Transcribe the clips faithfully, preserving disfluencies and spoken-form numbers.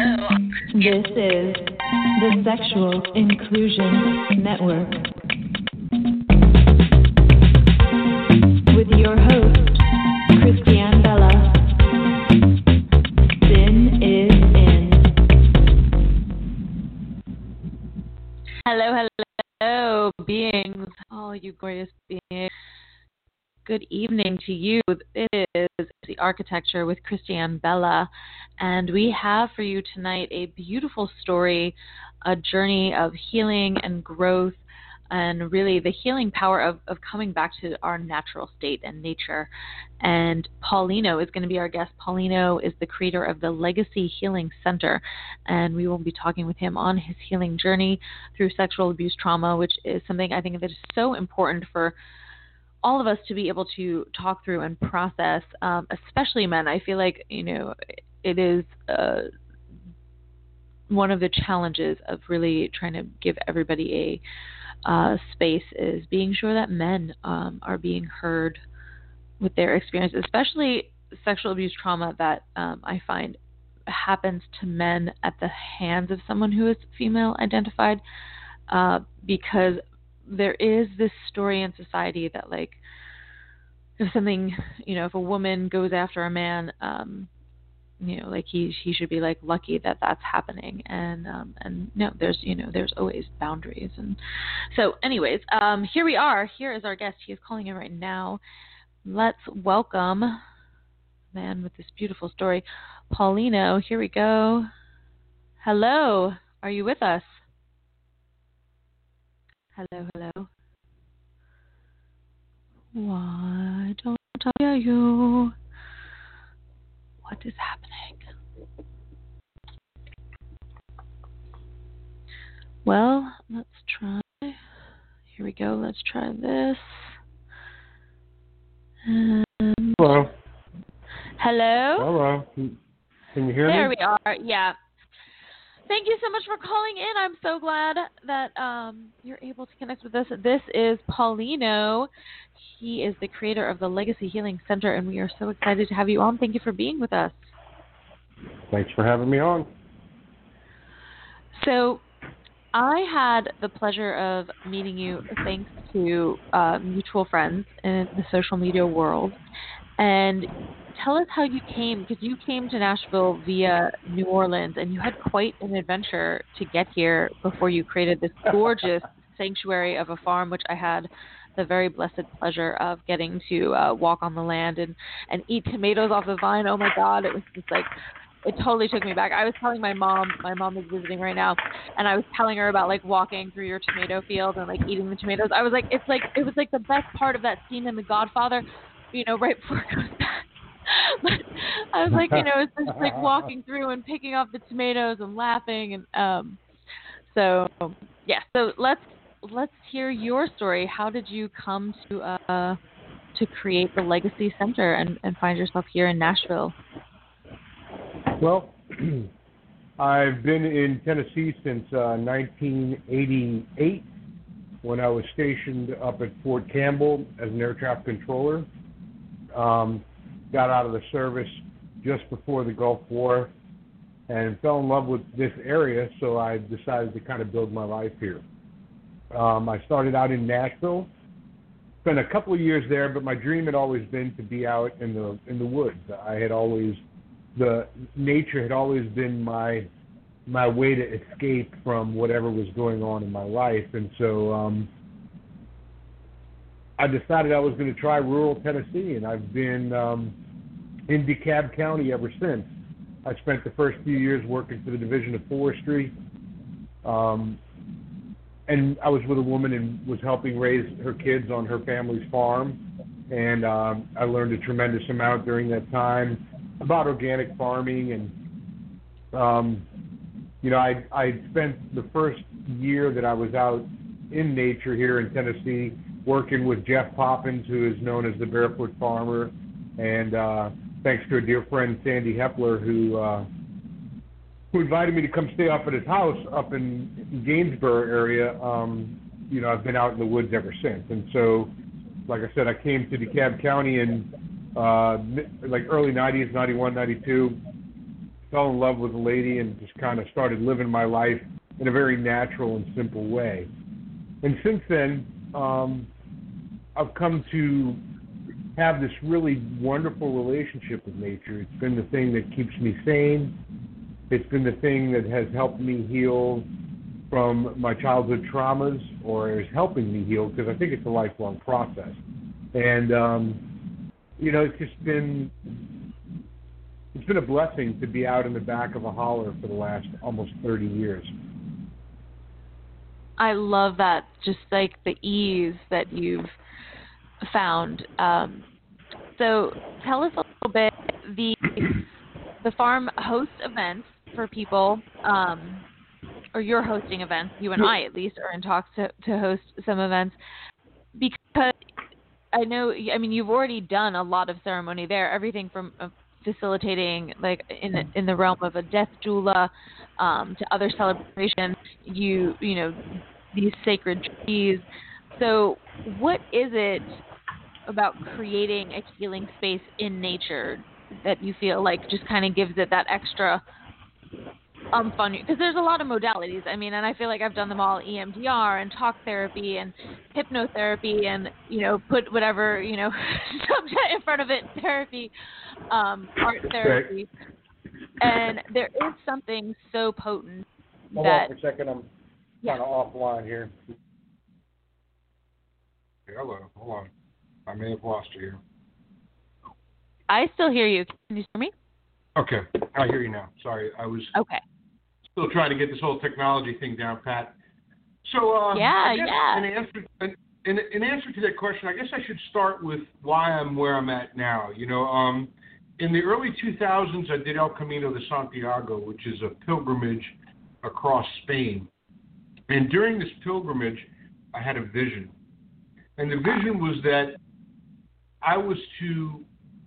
This is the Sexual Inclusion Network with your host, Christiane Bella. Sin is in. Hello, hello, beings, all you glorious beings. Good evening to you. It is The Architecture with Christiane Bella, and we have for you tonight a beautiful story, a journey of healing and growth, and really the healing power of, of coming back to our natural state and nature. And Paulino is going to be our guest. Paulino is the creator of the Legacy Healing Center, and we will be talking with him on his healing journey through sexual abuse trauma, which is something I think that is so important for all of us to be able to talk through and process, um, especially men. I feel like, you know, it is uh, one of the challenges of really trying to give everybody a uh, space is being sure that men um, are being heard with their experience, especially sexual abuse trauma that um, I find happens to men at the hands of someone who is female identified, uh, because there is this story in society that, like, if something, you know, if a woman goes after a man, um, you know, like he he should be like lucky that that's happening, and um, and no, there's you know there's always boundaries, and so anyways, um, here we are. Here is our guest. He is calling in right now. Let's welcome the man with this beautiful story, Paulino. Here we go. Hello, are you with us? Hello, hello. Why don't I hear you? What is happening? Well, let's try. Here we go. Let's try this. Um, Hello. hello? Hello. Can you hear there me? There we are. Yeah. Thank you so much for calling in. I'm so glad that um, you're able to connect with us. This is Paulino. He is the creator of the Legacy Healing Center, and we are so excited to have you on. Thank you for being with us. Thanks for having me on. So I had the pleasure of meeting you thanks to uh, mutual friends in the social media world. And tell us how you came, because you came to Nashville via New Orleans, and you had quite an adventure to get here before you created this gorgeous sanctuary of a farm, which I had the very blessed pleasure of getting to uh, walk on the land and, and eat tomatoes off the vine. Oh, my God, it was just like, it totally took me back. I was telling my mom, my mom is visiting right now, and I was telling her about, like, walking through your tomato field and, like, eating the tomatoes. I was like, it's like, it was like the best part of that scene in The Godfather, you know, right before it goes back. But I was like, you know, it's just like walking through and picking up the tomatoes and laughing, and um, so yeah. So let's let's hear your story. How did you come to uh to create the Legacy Center and, and find yourself here in Nashville? Well, I've been in Tennessee since uh, nineteen eighty-eight, when I was stationed up at Fort Campbell as an air traffic controller. Um, got out of the service just before the Gulf War and fell in love with this area, so I decided to kind of build my life here. Um, I started out in Nashville, spent a couple of years there, but my dream had always been to be out in the in the woods. I had always, the nature had always been my my way to escape from whatever was going on in my life, and so um, I decided I was going to try rural Tennessee, and I've been um, in DeKalb County ever since. I spent the first few years working for the Division of Forestry, um, and I was with a woman and was helping raise her kids on her family's farm, and um, I learned a tremendous amount during that time about organic farming, and um, you know, I I spent the first year that I was out in nature here in Tennessee working with Jeff Poppins, who is known as the Barefoot Farmer, and uh, thanks to a dear friend, Sandy Hepler, who uh, who invited me to come stay up at his house up in Gainsborough area. Um, you know, I've been out in the woods ever since. And so, like I said, I came to DeKalb County in uh, like early nineties, ninety-one, ninety-two, fell in love with a lady and just kind of started living my life in a very natural and simple way. And since then, um, I've come to have this really wonderful relationship with nature. It's been the thing that keeps me sane. It's been the thing that has helped me heal from my childhood traumas, or is helping me heal, because I think it's a lifelong process. And, um, you know, it's just been, it's been a blessing to be out in the back of a holler for the last almost thirty years. I love that, just like the ease that you've found. Um, so tell us a little bit, the the farm hosts events for people, um, or you're hosting events, you and I at least are in talks to, to host some events, because I know, I mean, you've already done a lot of ceremony there, everything from uh, facilitating, like in the, in the realm of a death doula, um, to other celebrations, you, you know, these sacred trees. So what is it about creating a healing space in nature that you feel like just kind of gives it that extra um fun? Because there's a lot of modalities. I mean, and I feel like I've done them all: E M D R and talk therapy and hypnotherapy, and you know, put whatever you know subject in front of it, therapy, um, art therapy, and there is something so potent Hold that. on for a second. I'm Yeah. kind of offline here. Hello, hold on. I may have lost you here. I still hear you. Can you hear me? Okay, I hear you now. Sorry, I was Okay. still trying to get this whole technology thing down, Pat. So, uh, Yeah, I guess yeah. in answer in, in answer to that question, I guess I should start with why I'm where I'm at now. You know, um, in the early two thousands, I did El Camino de Santiago, which is a pilgrimage across Spain. And during this pilgrimage, I had a vision. And the vision was that I was to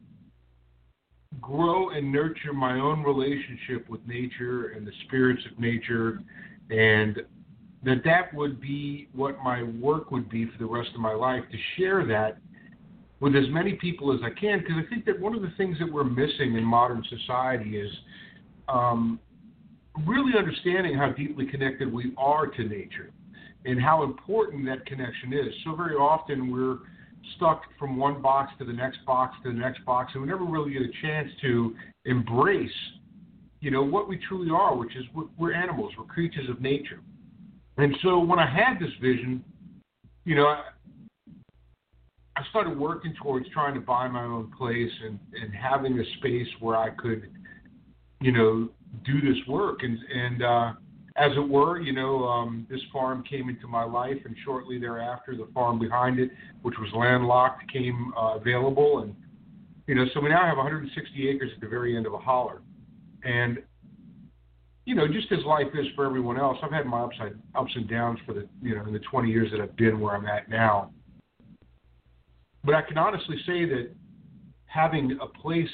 grow and nurture my own relationship with nature and the spirits of nature, and that that would be what my work would be for the rest of my life, to share that with as many people as I can, because I think that one of the things that we're missing in modern society is um, really understanding how deeply connected we are to nature and how important that connection is. So very often we're stuck from one box to the next box to the next box, and we never really get a chance to embrace, you know, what we truly are, which is we're animals, we're creatures of nature. And so when I had this vision, you know, I, I started working towards trying to buy my own place and, and having a space where I could, you know, do this work. And, and uh, as it were, you know, um, this farm came into my life, and shortly thereafter, the farm behind it, which was landlocked, came uh, available. And, you know, so we now have one hundred sixty acres at the very end of a holler. And, you know, just as life is for everyone else, I've had my upside, ups and downs for the, you know, in the twenty years that I've been where I'm at now. But I can honestly say that having a place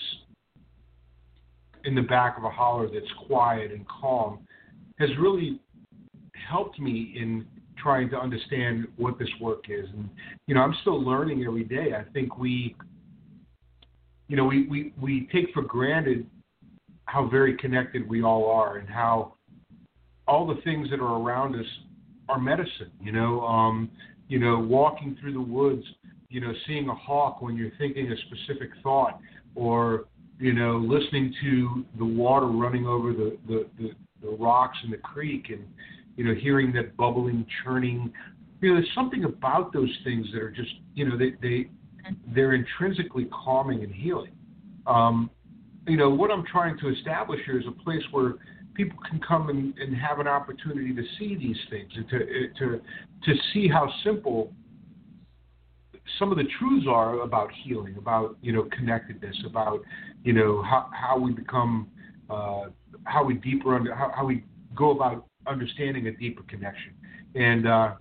in the back of a holler that's quiet and calm has really helped me in trying to understand what this work is. And, you know, I'm still learning every day. I think we, you know, we, we, we take for granted how very connected we all are, and how all the things that are around us are medicine, you know, um, you know, walking through the woods, you know, seeing a hawk when you're thinking a specific thought, or, you know, listening to the water running over the, the, the, the rocks in the creek, and, you know, hearing that bubbling, churning. You know, there's something about those things that are just, you know, they, they, they're intrinsically calming and healing. Um, you know, what I'm trying to establish here is a place where people can come and, and have an opportunity to see these things, and to, to, to see how simple some of the truths are about healing, about, you know, connectedness, about, you know, how, how we become, uh, how we deeper under, how, how we go about understanding a deeper connection. And, uh,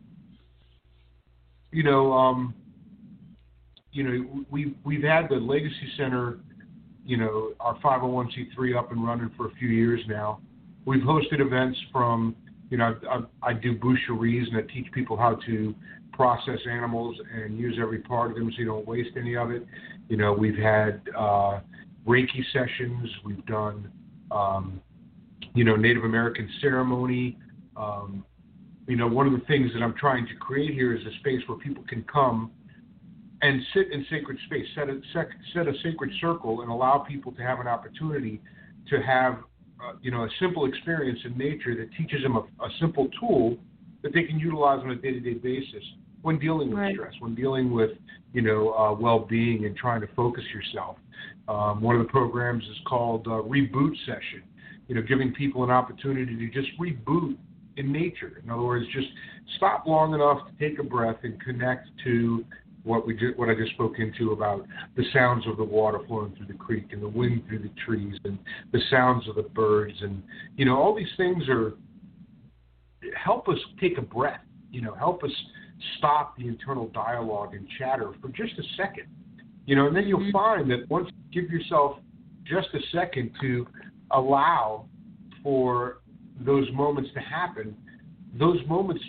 you know, um, you know, we, we've had the Legacy Center, you know, our five oh one c three up and running for a few years now. We've hosted events from, you know, I, I, I do boucheries, and I teach people how to process animals and use every part of them so you don't waste any of it. You know, we've had uh, Reiki sessions. We've done um, you know, Native American ceremony. Um, you know, one of the things that I'm trying to create here is a space where people can come and sit in sacred space, set a, set a sacred circle, and allow people to have an opportunity to have, uh, you know, a simple experience in nature that teaches them a, a simple tool that they can utilize on a day-to-day basis when dealing with right. stress, when dealing with, you know, uh, well-being and trying to focus yourself. Um, one of the programs is called uh, Reboot Session, you know, giving people an opportunity to just reboot in nature. In other words, just stop long enough to take a breath and connect to what we just, what I just spoke into about the sounds of the water flowing through the creek and the wind through the trees and the sounds of the birds. And, you know, all these things are help us take a breath, you know, help us stop the internal dialogue and chatter for just a second, you know, and then you'll mm-hmm. find that once you give yourself just a second to allow for those moments to happen, those moments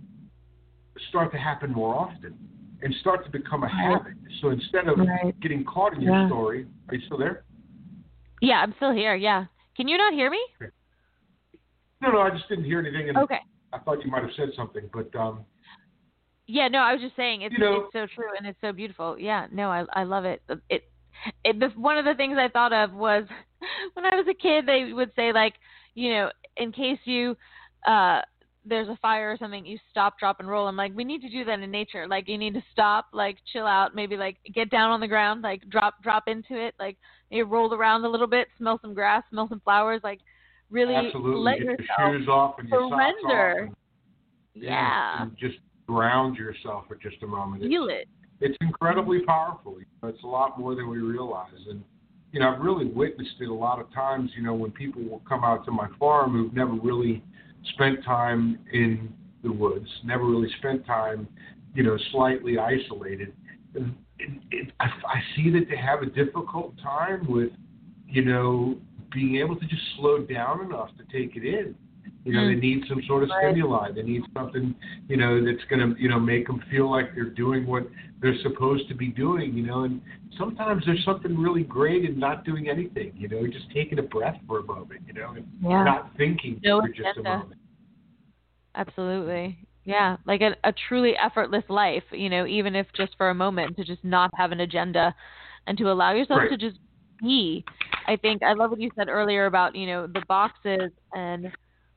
start to happen more often and start to become a right. habit. So instead of right. getting caught in your yeah. story, are you still there? Yeah, I'm still here, yeah. Can you not hear me? Okay. No, no, I just didn't hear anything. And okay. I thought you might have said something, but... Um, yeah, no, I was just saying, it's, you know, it's so true and it's so beautiful. Yeah, no, I I love it. It, it the, One of the things I thought of was when I was a kid, they would say, like, you know, in case you... Uh, there's a fire or something, you stop, drop, and roll. I'm like, we need to do that in nature. Like, you need to stop, like, chill out, maybe, like, get down on the ground, like, drop drop into it, like, maybe roll around a little bit, smell some grass, smell some flowers, like, really absolutely. let Get yourself your shoes off and your surrender. socks off and, yeah. and just ground yourself for just a moment. Feel it's, it. It's incredibly powerful. You know, it's a lot more than we realize. And, you know, I've really witnessed it a lot of times, you know, when people will come out to my farm who've never really spent time in the woods, never really spent time, you know, slightly isolated. It, it, I, I see that they have a difficult time with, you know, being able to just slow down enough to take it in. You know, mm. they need some sort of right. stimuli. They need something, you know, that's going to, you know, make them feel like they're doing what they're supposed to be doing, you know. And sometimes there's something really great in not doing anything, you know, just taking a breath for a moment, you know, and yeah. not thinking no for just agenda. a moment. Absolutely. Yeah, like a, a truly effortless life, you know, even if just for a moment, to just not have an agenda and to allow yourself right. to just be. I think I love what you said earlier about, you know, the boxes, and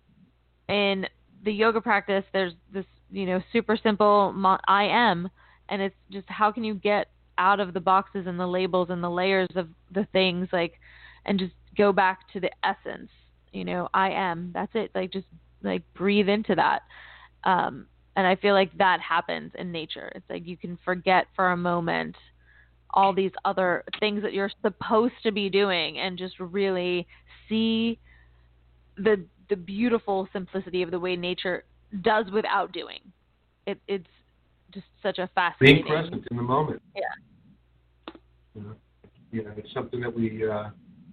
in the yoga practice, there's this, you know, super simple I am, and it's just how can you get out of the boxes and the labels and the layers of the things, like, and just go back to the essence, you know, I am, that's it, like, just like breathe into that. Um, and I feel like that happens in nature. It's like you can forget for a moment all these other things that you're supposed to be doing and just really see the the beautiful simplicity of the way nature does without doing. It, it's just such a fascinating... Being present in the moment. Yeah. You know, you know it's something that we, uh,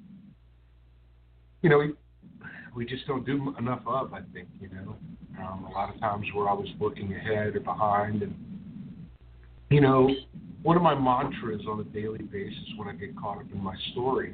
you know, we, we just don't do enough of, I think, you know. Um, a lot of times we're always looking ahead or behind. And, you know, one of my mantras on a daily basis when I get caught up in my story,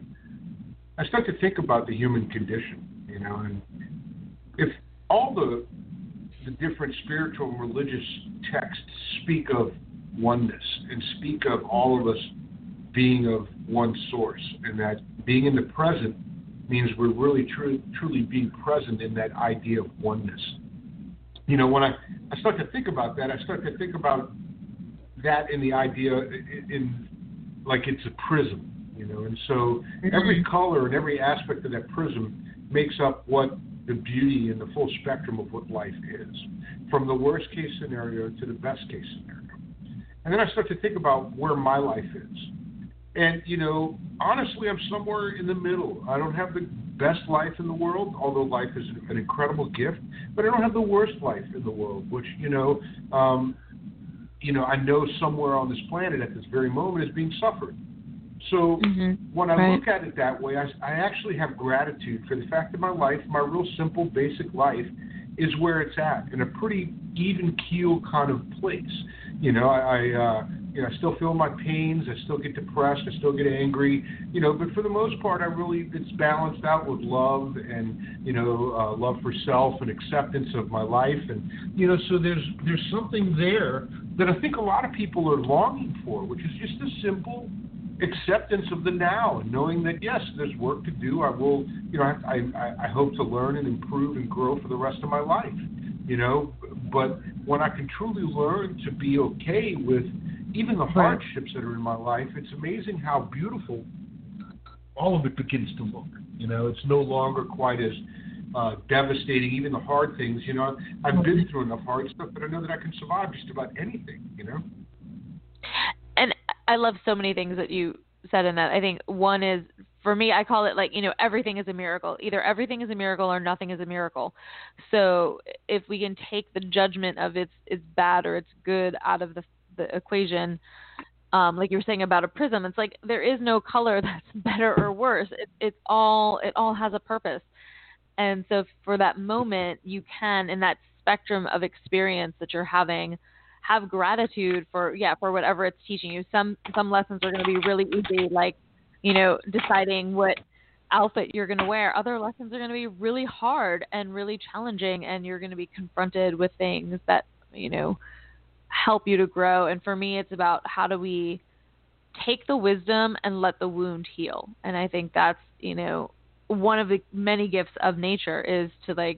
I start to think about the human condition, you know, and if all the the different spiritual and religious texts speak of oneness and speak of all of us being of one source, and that being in the present means we're really tru- truly being present in that idea of oneness. You know, when I, I start to think about that, I start to think about that in the idea in, in like it's a prism, you know, and so mm-hmm. every color and every aspect of that prism makes up what the beauty and the full spectrum of what life is, from the worst case scenario to the best case scenario. And then I start to think about where my life is. And, you know, honestly, I'm somewhere in the middle. I don't have the best life in the world, although life is an incredible gift, but I don't have the worst life in the world, which, you know, um, you know, I know somewhere on this planet at this very moment is being suffered. So mm-hmm. when I right. look at it that way, I, I actually have gratitude for the fact that my life, my real simple, basic life, is where it's at, in a pretty even keel kind of place. You know, I, I uh, You know, I still feel my pains. I still get depressed. I still get angry. You know, but for the most part, I really it's balanced out with love and you know uh, love for self and acceptance of my life. And you know, so there's there's something there that I think a lot of people are longing for, which is just a simple acceptance of the now and knowing that yes, there's work to do. I will, you know, I I, I hope to learn and improve and grow for the rest of my life. You know, but when I can truly learn to be okay with even the hardships that are in my life, it's amazing how beautiful all of it begins to look. You know, it's no longer quite as uh, devastating, even the hard things. You know, I've been through enough hard stuff that I know that I can survive just about anything, you know. And I love so many things that you said in that. I think one is, for me, I call it like, you know, everything is a miracle. Either everything is a miracle or nothing is a miracle. So if we can take the judgment of it's, it's bad or it's good out of the the equation, um, like you were saying about a prism, it's like there is no color that's better or worse. It, it's all it all has a purpose, and so for that moment, you can, in that spectrum of experience that you're having, have gratitude for yeah for whatever it's teaching you. Some some lessons are going to be really easy, like you know deciding what outfit you're going to wear. Other lessons are going to be really hard and really challenging, and you're going to be confronted with things that you know. help you to grow. And for me, it's about how do we take the wisdom and let the wound heal. And I think that's, you know, one of the many gifts of nature is to like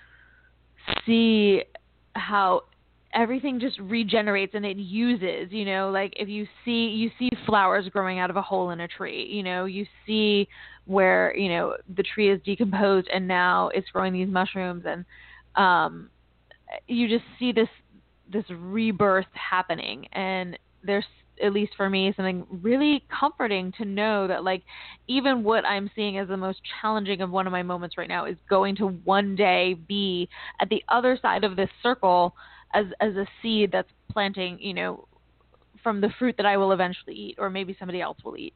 see how everything just regenerates and it uses, you know, like if you see, you see flowers growing out of a hole in a tree, you know, you see where, you know, the tree is decomposed and now it's growing these mushrooms, and um, you just see this, this rebirth happening. And there's, at least for me, something really comforting to know that like even what I'm seeing as the most challenging of one of my moments right now is going to one day be at the other side of this circle as as a seed that's planting, you know, from the fruit that I will eventually eat, or maybe somebody else will eat.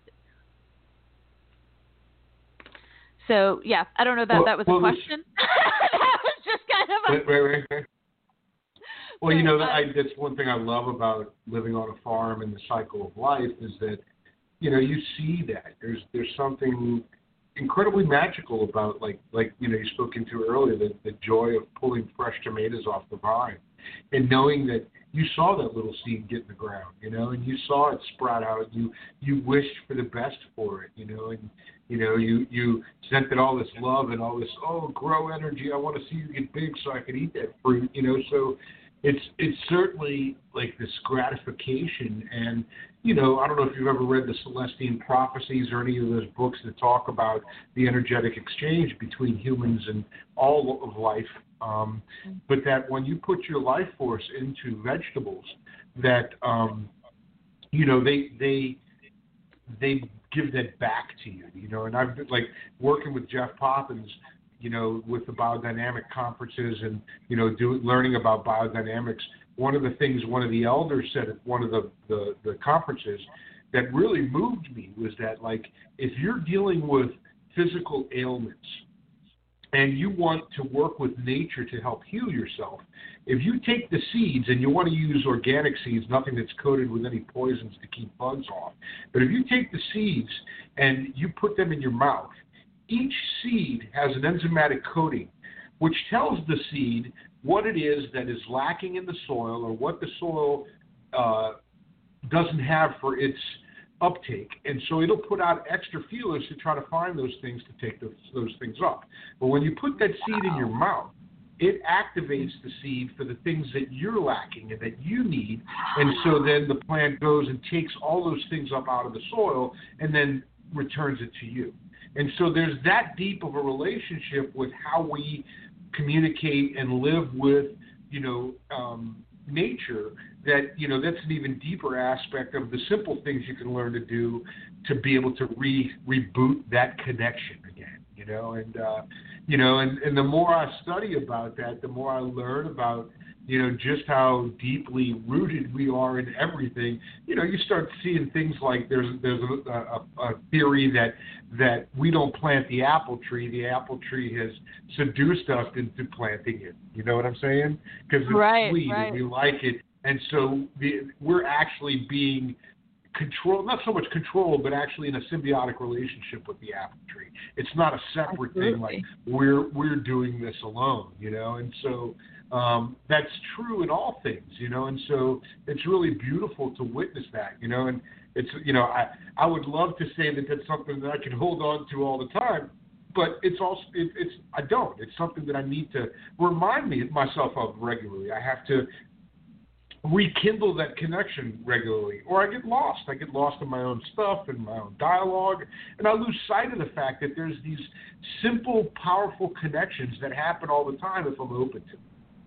So yeah, I don't know that well, that was well, a question. That was just kind of a right, right, right. Well, you know, that I, that's one thing I love about living on a farm and the cycle of life is that, you know, you see that. There's there's something incredibly magical about, like, like you know, you spoke into earlier, the, the joy of pulling fresh tomatoes off the vine and knowing that you saw that little seed get in the ground, you know, and you saw it sprout out. You you wished for the best for it, you know, and, you know, you, you sent it all this love and all this, oh, grow energy. I want to see you get big so I can eat that fruit, you know, so It's it's certainly like this gratification. And, you know, I don't know if you've ever read the Celestine Prophecies or any of those books that talk about the energetic exchange between humans and all of life, um, but that when you put your life force into vegetables, that, um, you know, they they they give that back to you, you know. And I've been, like, working with Jeff Poppins, you know, with the biodynamic conferences and, you know, do, learning about biodynamics. One of the things one of the elders said at one of the, the, the conferences that really moved me was that, like, if you're dealing with physical ailments and you want to work with nature to help heal yourself, if you take the seeds, and you want to use organic seeds, nothing that's coated with any poisons to keep bugs off, but if you take the seeds and you put them in your mouth, each seed has an enzymatic coating which tells the seed what it is that is lacking in the soil or what the soil uh, doesn't have for its uptake. And so it'll put out extra feelers to try to find those things to take those, those things up. But when you put that seed in your mouth, it activates the seed for the things that you're lacking and that you need. And so then the plant goes and takes all those things up out of the soil and then returns it to you. And so there's that deep of a relationship with how we communicate and live with, you know, um, nature, that, you know, that's an even deeper aspect of the simple things you can learn to do to be able to re reboot that connection again, you know. And, uh, you know, and, and the more I study about that, the more I learn about, you know, just how deeply rooted we are in everything. You know, you start seeing things like there's there's a, a, a theory that that we don't plant the apple tree. The apple tree has seduced us into planting it. You know what I'm saying? Because it's right, sweet right. and we like it. And so the, we're actually being controlled, not so much controlled, but actually in a symbiotic relationship with the apple tree. It's not a separate Absolutely. thing like we're we're doing this alone, you know. And so um, that's true in all things, you know. And so it's really beautiful to witness that, you know. And it's, you know, I I would love to say that that's something that I can hold on to all the time. But it's also it, it's I don't. It's something that I need to remind me myself of regularly. I have to rekindle that connection regularly, or I get lost. I get lost in my own stuff and my own dialogue, and I lose sight of the fact that there's these simple, powerful connections that happen all the time if I'm open to them.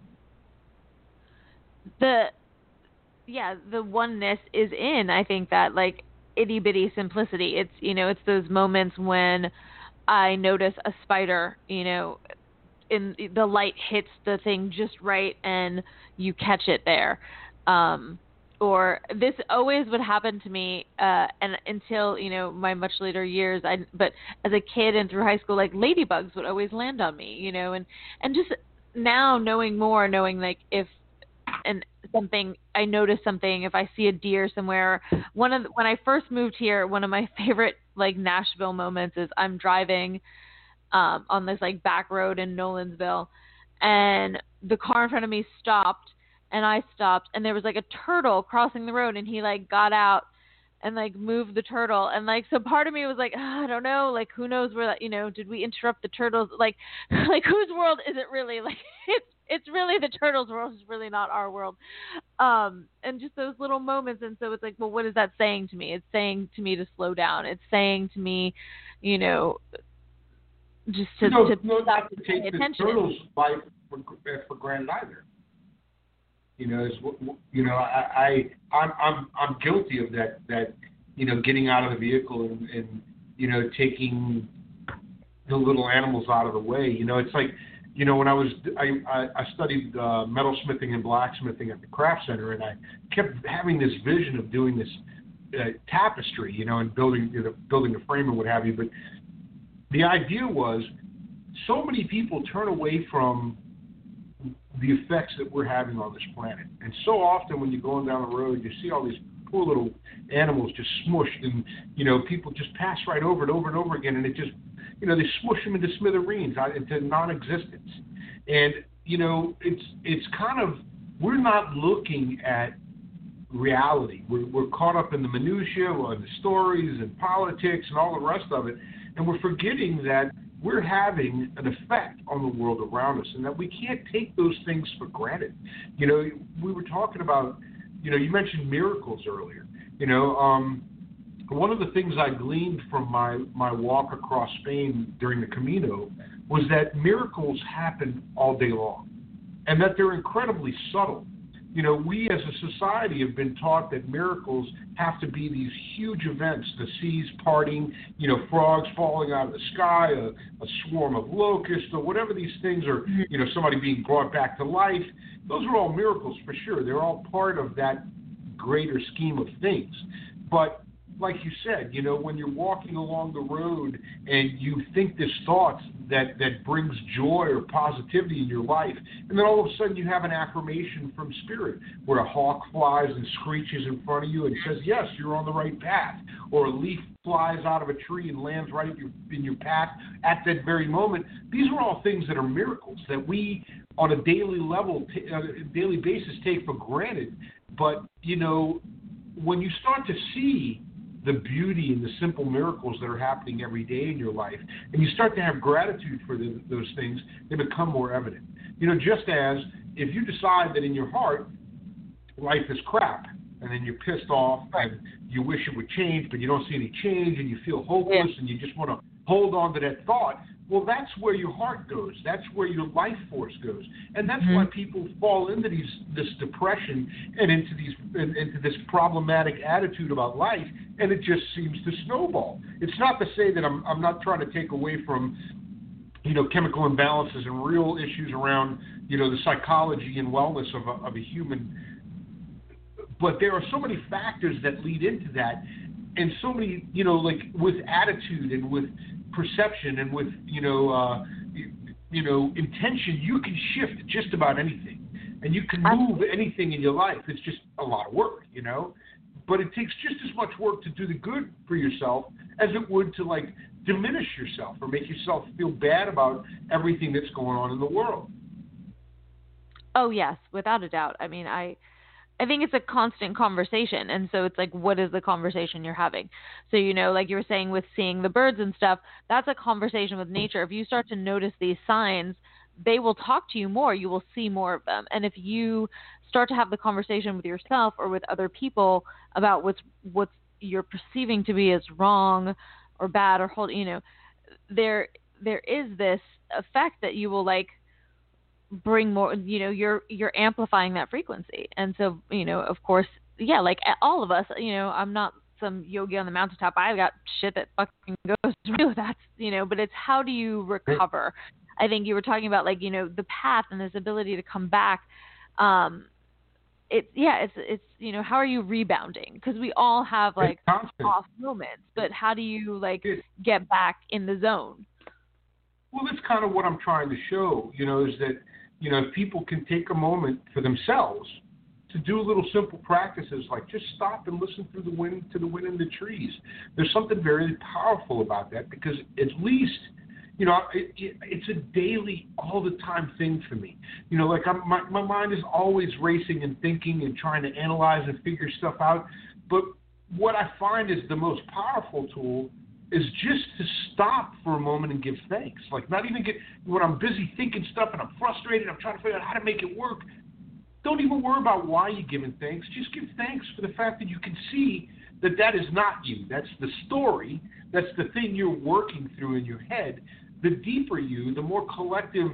The yeah, the oneness is in, I think, that like itty bitty simplicity. It's, you know, it's those moments when I notice a spider, you know, in the light hits the thing just right and you catch it there. Um, or this always would happen to me, uh, and until, you know, my much later years, I, but as a kid and through high school, like ladybugs would always land on me, you know, and, and just now knowing more, knowing like if, and something, I notice something, if I see a deer somewhere, one of the, when I first moved here, one of my favorite like Nashville moments is I'm driving um, on this like back road in Nolensville, and the car in front of me stopped, and I stopped, and there was like a turtle crossing the road, and he like got out and like moved the turtle, and like so part of me was like, oh, I don't know, like who knows where that, you know, did we interrupt the turtles, like like whose world is it really, like it's it's really the turtles' world, it's really not our world, um and just those little moments. And so it's like, well, what is that saying to me? It's saying to me to slow down. It's saying to me, you know, just to, no, to no, stop not to paying take the attention. turtles' life for, for granted either. You know, is you know, I, I I'm I'm I'm guilty of that. That you know, getting out of the vehicle and, and you know, taking the little animals out of the way. You know, it's like, you know, when I was I I, I studied uh, metalsmithing and blacksmithing at the craft center, and I kept having this vision of doing this uh, tapestry, you know, and building you know, building a frame and what have you. But the idea was, so many people turn away from the effects that we're having on this planet. And so often when you're going down the road, you see all these poor little animals just smushed, and, you know, people just pass right over it over and over again, and it just, you know, they smush them into smithereens, into non-existence. And, you know, it's it's kind of, we're not looking at reality. We're, we're caught up in the minutiae, and the stories and politics and all the rest of it, and we're forgetting that we're having an effect on the world around us, and that we can't take those things for granted. You know, we were talking about, you know, you mentioned miracles earlier. You know, um, one of the things I gleaned from my, my walk across Spain during the Camino was that miracles happen all day long, and that they're incredibly subtle. You know, we as a society have been taught that miracles have to be these huge events, the seas parting, you know, frogs falling out of the sky, a, a swarm of locusts, or whatever these things are, you know, somebody being brought back to life. Those are all miracles for sure. They're all part of that greater scheme of things. But like you said, you know, when you're walking along the road and you think this thought that, that brings joy or positivity in your life, and then all of a sudden you have an affirmation from spirit where a hawk flies and screeches in front of you and says, yes, you're on the right path, or a leaf flies out of a tree and lands right in your, in your path at that very moment. These are all things that are miracles that we on a daily level, t- on a daily basis take for granted. But, you know, when you start to see the beauty and the simple miracles that are happening every day in your life, and you start to have gratitude for the, those things, they become more evident. You know, just as if you decide that in your heart life is crap, and then you're pissed off and you wish it would change, but you don't see any change, and you feel hopeless, yeah. and you just want to hold on to that thought, well, that's where your heart goes. That's where your life force goes, and that's mm-hmm. why people fall into these this depression and into these and, into this problematic attitude about life, and it just seems to snowball. It's not to say that I'm I'm not trying to take away from, you know, chemical imbalances and real issues around, you know, the psychology and wellness of a, of a human, but there are so many factors that lead into that, and so many, you know, like with attitude and with perception and with, you know, uh, you, you know, intention, you can shift just about anything. and you can move anything in your life. It's just a lot of work, you know. But it takes just as much work to do the good for yourself as it would to, like, diminish yourself or make yourself feel bad about everything that's going on in the world. Oh, yes, without a doubt. I mean, I I think it's a constant conversation. And so it's like, what is the conversation you're having? So, you know, like you were saying with seeing the birds and stuff, that's a conversation with nature. If you start to notice these signs, they will talk to you more. You will see more of them. And if you start to have the conversation with yourself or with other people about what's what's you're perceiving to be as wrong or bad or hold, you know, there there is this effect that you will like bring more, you know, you're you're amplifying that frequency. And so, you know, of course, yeah, like all of us, you know, I'm not some yogi on the mountaintop. I've got shit that fucking goes through. That's, you know, but it's how do you recover? I think you were talking about, like, you know, the path and this ability to come back. Um, it, yeah, it's, it's, you know, how are you rebounding? Because we all have like off moments, but how do you like get back in the zone? Well, that's kind of what I'm trying to show, you know, is that, you know, if people can take a moment for themselves to do little simple practices like just stop and listen through the wind to the wind in the trees. There's something very powerful about that because at least, you know, it, it, it's a daily, all the time thing for me. You know, like I'm, my, my mind is always racing and thinking and trying to analyze and figure stuff out. But what I find is the most powerful tool is just to stop for a moment and give thanks. Like not even get, when I'm busy thinking stuff and I'm frustrated, I'm trying to figure out how to make it work. Don't even worry about why you're giving thanks. Just give thanks for the fact that you can see that that is not you. That's the story. That's the thing you're working through in your head. The deeper you, the more collective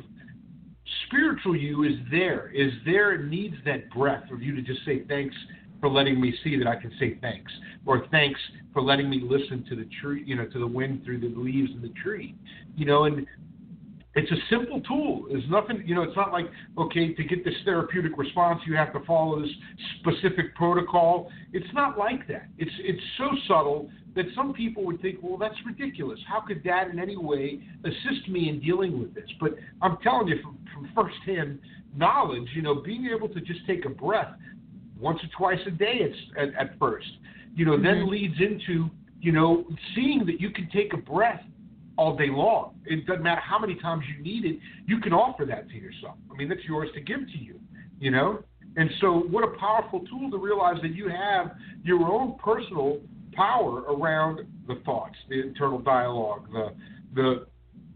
spiritual you is there, is there, it needs that breath of you to just say thanks for letting me see that I can say thanks, or thanks for letting me listen to the tree, you know, to the wind through the leaves of the tree, you know, and it's a simple tool. There's nothing, you know, it's not like, okay, to get this therapeutic response, you have to follow this specific protocol. It's not like that. It's it's so subtle that some people would think, well, that's ridiculous. How could that in any way assist me in dealing with this? But I'm telling you from, from firsthand knowledge, you know, being able to just take a breath once or twice a day it's, at, at first, you know, mm-hmm. then leads into, you know, seeing that you can take a breath all day long. It doesn't matter how many times you need it, you can offer that to yourself. I mean, that's yours to give to you, you know? And so what a powerful tool to realize that you have your own personal power around the thoughts, the internal dialogue, the the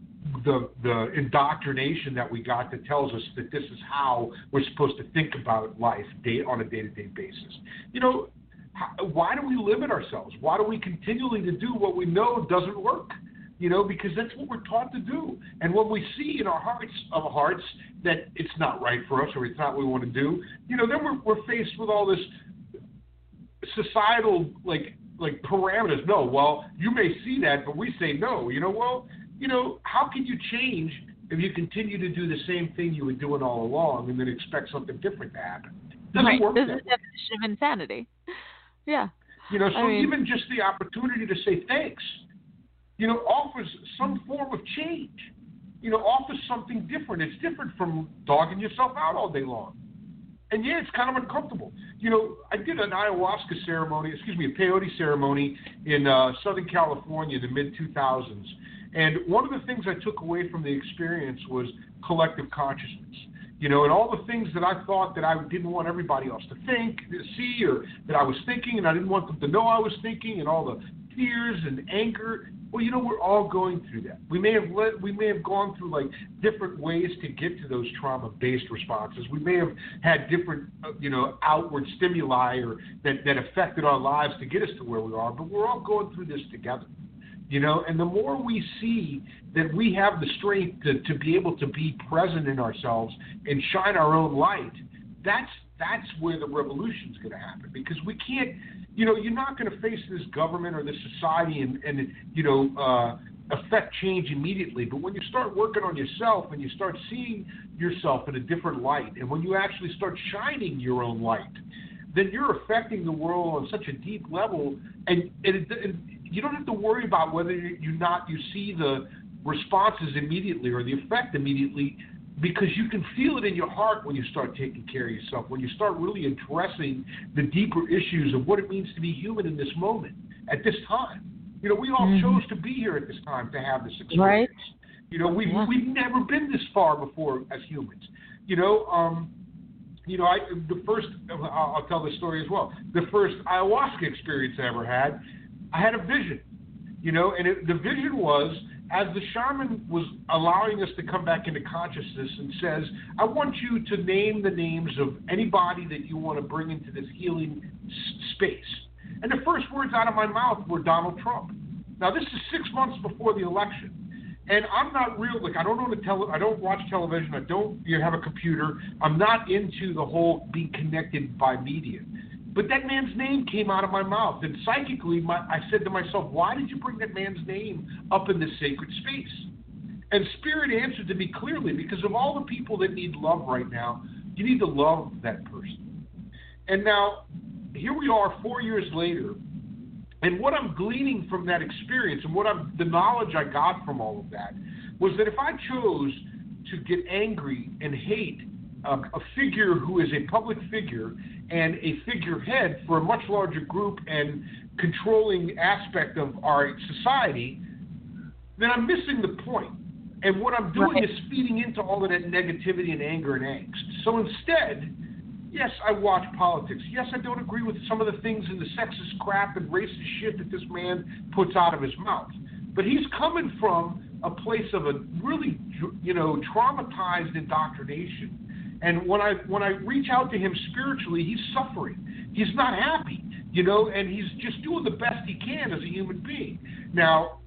the the indoctrination that we got that tells us that this is how we're supposed to think about life day, on a day-to-day basis. You know, how, why do we limit ourselves? Why do we continually to do what we know doesn't work? You know, because that's what we're taught to do. And when we see in our hearts of hearts that it's not right for us or it's not what we want to do, you know, then we're, we're faced with all this societal, like, like parameters. No, well, you may see that, but we say no. You know, well, you know, how can you change if you continue to do the same thing you were doing all along and then expect something different to happen? It doesn't right. work This that is the definition of insanity. Yeah. You know, so I mean, even just the opportunity to say thanks, you know, offers some form of change, you know, offers something different. It's different from dogging yourself out all day long. And, yeah, it's kind of uncomfortable. You know, I did an ayahuasca ceremony, excuse me, a peyote ceremony in uh, Southern California in the mid two thousands. And one of the things I took away from the experience was collective consciousness. You know, and all the things that I thought that I didn't want everybody else to think, to see, or that I was thinking and I didn't want them to know I was thinking, and all the fears and anger. Well, you know, we're all going through that. We may have let, we may have gone through like different ways to get to those trauma-based responses. We may have had different, uh, you know, outward stimuli or that, that affected our lives to get us to where we are. But we're all going through this together, you know. And the more we see that we have the strength to, to be able to be present in ourselves and shine our own light, that's that's where the revolution is going to happen. Because we can't. You know, you're not going to face this government or this society and, and you know, uh, affect change immediately. But when you start working on yourself and you start seeing yourself in a different light, and when you actually start shining your own light, then you're affecting the world on such a deep level. And, and, it, and you don't have to worry about whether you not you see the responses immediately or the effect immediately. because you can feel it in your heart when you start taking care of yourself, when you start really addressing the deeper issues of what it means to be human in this moment, at this time. You know, we all mm-hmm. chose to be here at this time to have this experience. Right. You know, we've, yeah. we've never been this far before as humans. You know, um, you know, I the first, I'll, I'll tell this story as well. The first ayahuasca experience I ever had, I had a vision. You know, and it, the vision was, as the shaman was allowing us to come back into consciousness and says, I want you to name the names of anybody that you want to bring into this healing s- space. And the first words out of my mouth were Donald Trump. Now, this is six months before the election. And I'm not real, like, I don't own a tele, I don't watch television, I don't you know, have a computer. I'm not into the whole being connected by media. But that man's name came out of my mouth. And psychically, my, I said to myself, why did you bring that man's name up in this sacred space? And Spirit answered to me clearly, because of all the people that need love right now, you need to love that person. And now, here we are four years later, and what I'm gleaning from that experience and what I'm, the knowledge I got from all of that was that if I chose to get angry and hate a, a figure who is a public figure and a figurehead for a much larger group and controlling aspect of our society, then I'm missing the point. And what I'm doing right. is feeding into all of that negativity and anger and angst. So instead, yes, I watch politics. Yes, I don't agree with some of the things and the sexist crap and racist shit that this man puts out of his mouth. But he's coming from a place of a really, you know, traumatized indoctrination. And when I when I reach out to him spiritually, he's suffering. He's not happy, you know, and he's just doing the best he can as a human being. Now,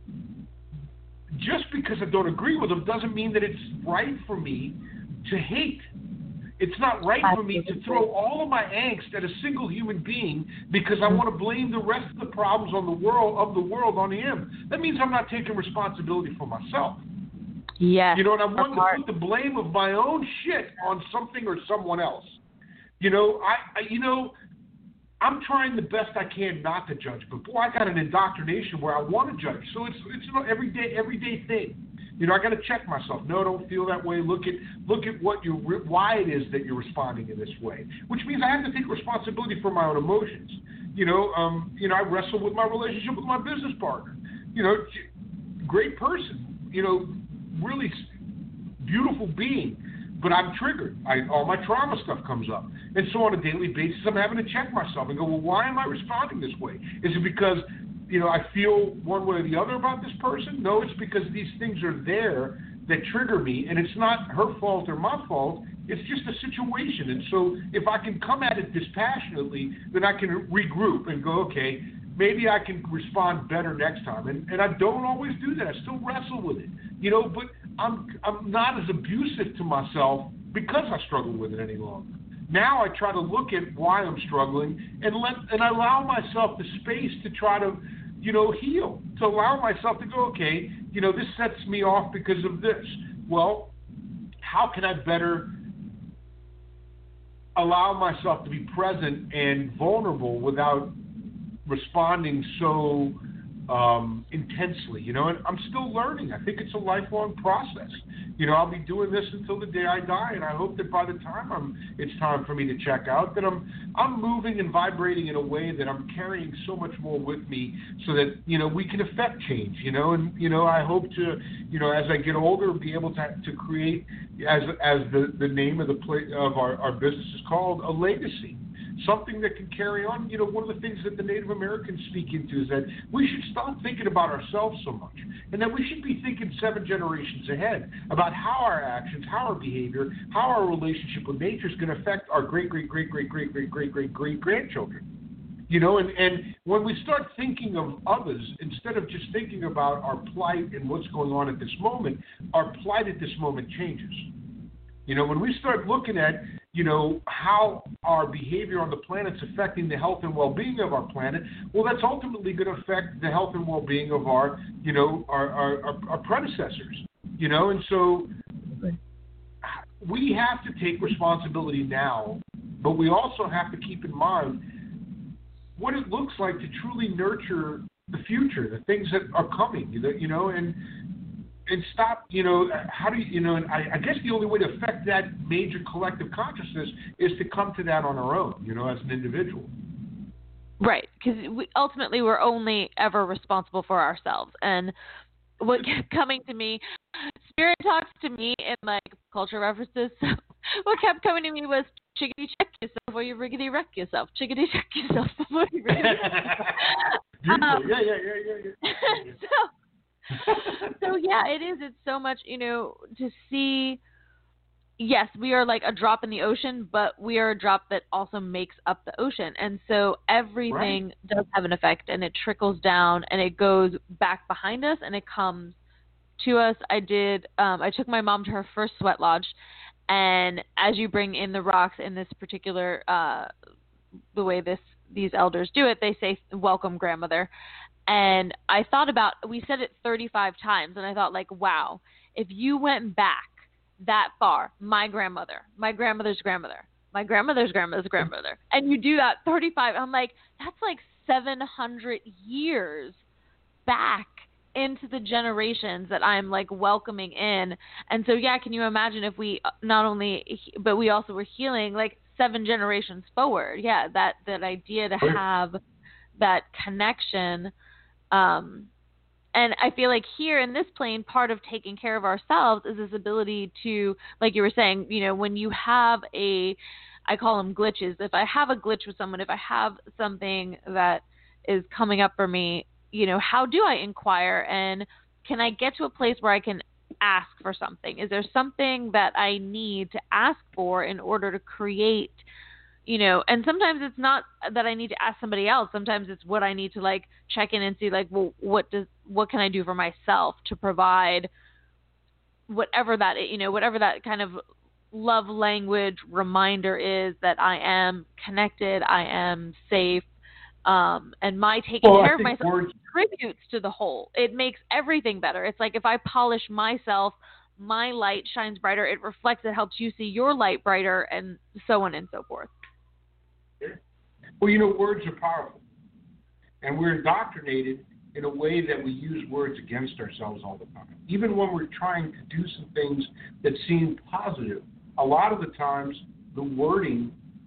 just because I don't agree with him doesn't mean that it's right for me to hate. It's not right for me to throw all of my angst at a single human being because I want to blame the rest of the problems on the world of the world on him. That means I'm not taking responsibility for myself. Yes. You know, and I'm willing to put the blame of my own shit on something or someone else. You know, I, I you know, I'm trying the best I can not to judge, but boy, I got an indoctrination where I want to judge. So it's it's an everyday everyday thing. You know, I got to check myself. No, don't feel that way. Look at look at what you why it is that you're responding in this way, which means I have to take responsibility for my own emotions. You know, um, you know, I wrestle with my relationship with my business partner. You know, great person. You know, really beautiful being, but I'm triggered. I, all my trauma stuff comes up, and so on a daily basis, I'm having to check myself and go, well, why am I responding this way? Is it because you know, I feel one way or the other about this person? No, it's because these things are there that trigger me, and it's not her fault or my fault. It's just a situation. And so if I can come at it dispassionately, then I can regroup and go, okay, maybe I can respond better next time. And, and I don't always do that. I still wrestle with it, you know, but I'm I'm not as abusive to myself because I struggle with it any longer. Now I try to look at why I'm struggling and let and I allow myself the space to try to, you know, heal, to allow myself to go, okay, you know, this sets me off because of this. Well, how can I better allow myself to be present and vulnerable without responding so um, intensely, you know? And I'm still learning. I think it's a lifelong process. You know, I'll be doing this until the day I die, and I hope that by the time I'm, it's time for me to check out, that I'm I'm moving and vibrating in a way that I'm carrying so much more with me so that, you know, we can affect change, you know? And, you know, I hope to, you know, as I get older, be able to to create, as as the, the name of the play, of our, our business is called, a legacy. Something that can carry on. You know, one of the things that the Native Americans speak into is that we should stop thinking about ourselves so much, and that we should be thinking seven generations ahead about how our actions, how our behavior, how our relationship with nature is going to affect our great, great, great, great, great, great, great, great, great grandchildren. You know, and, and when we start thinking of others, instead of just thinking about our plight and what's going on at this moment, our plight at this moment changes. You know, when we start looking at, you know, how our behavior on the planet's affecting the health and well-being of our planet, well, that's ultimately going to affect the health and well-being of our, you know, our, our, our, our predecessors, you know, and so we have to take responsibility now, but we also have to keep in mind what it looks like to truly nurture the future, the things that are coming, you know, and and stop, you know, how do you, you know, and I, I guess the only way to affect that major collective consciousness is to come to that on our own, you know, as an individual. Right, because we, ultimately we're only ever responsible for ourselves. And what kept coming to me, Spirit talks to me in like culture references. What kept coming to me was chickadee check yourself before you riggedy wreck yourself. Chickadee check yourself before you riggedy wreck yourself. um, yeah, yeah, yeah, yeah, yeah. so, so yeah, it is. It's so much, you know, to see. Yes, we are like a drop in the ocean, but we are a drop that also makes up the ocean. And so everything right. does have an effect, and it trickles down, and it goes back behind us, and it comes to us. I did, um, I took my mom to her first sweat lodge, and as you bring in the rocks in this particular, uh, the way this these elders do it, they say, welcome, grandmother. And I thought about, we said it thirty-five times, and I thought like, wow, if you went back that far, my grandmother, my grandmother's grandmother, my grandmother's grandmother's grandmother, and you do that thirty-five, I'm like, that's like seven hundred years back into the generations that I'm like welcoming in. And so, yeah, can you imagine if we not only, but we also were healing like seven generations forward? Yeah, that, that idea to have that connection. Um, And I feel like here in this plane, part of taking care of ourselves is this ability to, like you were saying, you know, when you have a, I call them glitches. If I have a glitch with someone, if I have something that is coming up for me, you know, how do I inquire? And can I get to a place where I can ask for something? Is there something that I need to ask for in order to create, you know, and sometimes it's not that I need to ask somebody else. Sometimes it's what I need to like check in and see like, well, what does, what can I do for myself to provide whatever that, you know, whatever that kind of love language reminder is that I am connected, I am safe. Um, and my taking well, care of myself words- contributes to the whole. It makes everything better. It's like if I polish myself, my light shines brighter. It reflects, it helps you see your light brighter, and so on and so forth. Well, you know, words are powerful, and we're indoctrinated in a way that we use words against ourselves all the time. Even when we're trying to do some things that seem positive, a lot of the times the wording